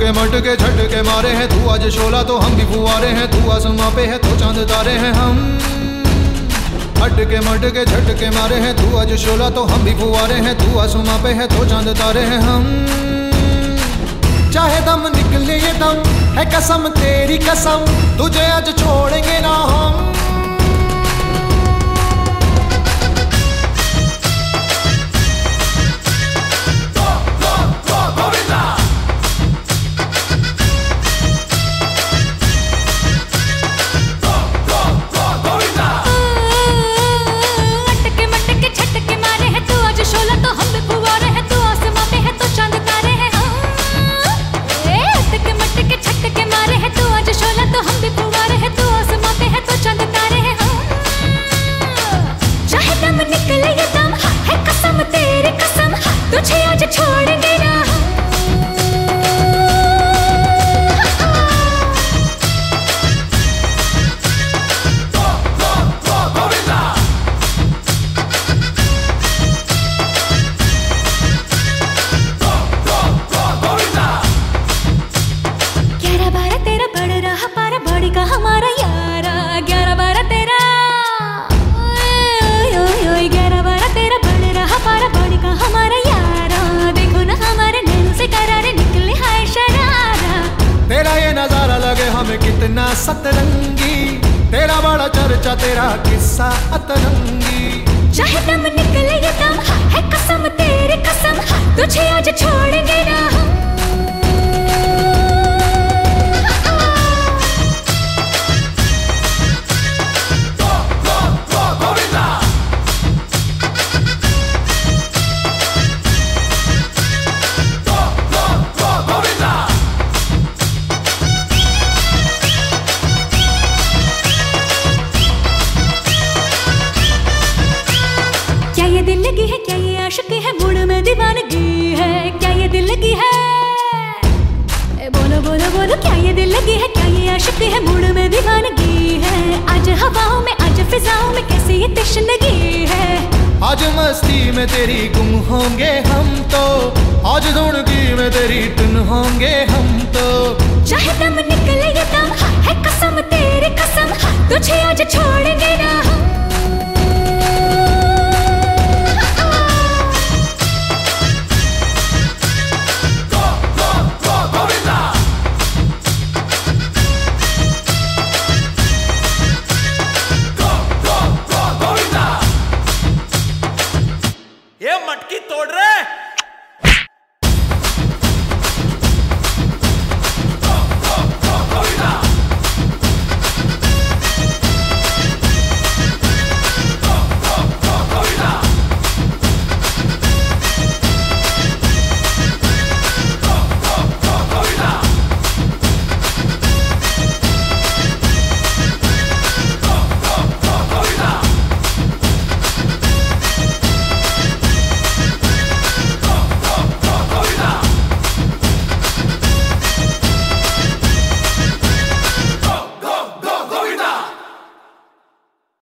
मटके झटके मारे हैं, तू आज शोला तो हम भी फुवारे हैं, तू आसमां पे है तो चांद तारे हैं हम। मटके मटके झटके मारे हैं, तू आज शोला तो हम भी फुवारे हैं, तू आसमां पे है तो चांद तारे हैं हम। चाहे दम निकले ये दम है कसम तेरी कसम, तुझे आज छोड़ेंगे ना हम। तुझे आज छोड़ेंगे ना ग्यारह बारह तेरा बढ़ रहा पारा बड़ी का हमारा यारा, 11-12 तेरा 11-12 तेरा बढ़ रहा पारा बड़ी का हमारा यारा। देखो ना हमारे नैनों से करारे निकले हाय शरारा। तेरा ये नजारा लगे हमें कितना सतरंगी, तेरा बड़ा चर्चा तेरा किस्सा अतरंगी। चाहे दम निकले ये दम है कसम तेरी कसम, तुझे आज छोड़ेंगे ना हम। क्या ये दिल लगी है, क्या ये आशिक है, मूड में दीवानगी है, क्या ये दिल लगी है, बोलो बोलो बोलो। क्या ये दिल लगी है, क्या ये आशिक है, मूड में दीवानगी है। आज हवाओं में आज फिजाओं में कैसी ये तशनगी है। आज मस्ती में तेरी गुम होंगे हम तो, आज धुनगी में तेरी टुन होंगे हम तो। चाहे दम निकले ये दम है कसम तेरी कसम, तुझे आज छोड़ेंगे ना।